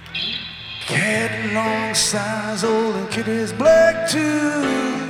Cat long size old and kitty's black too.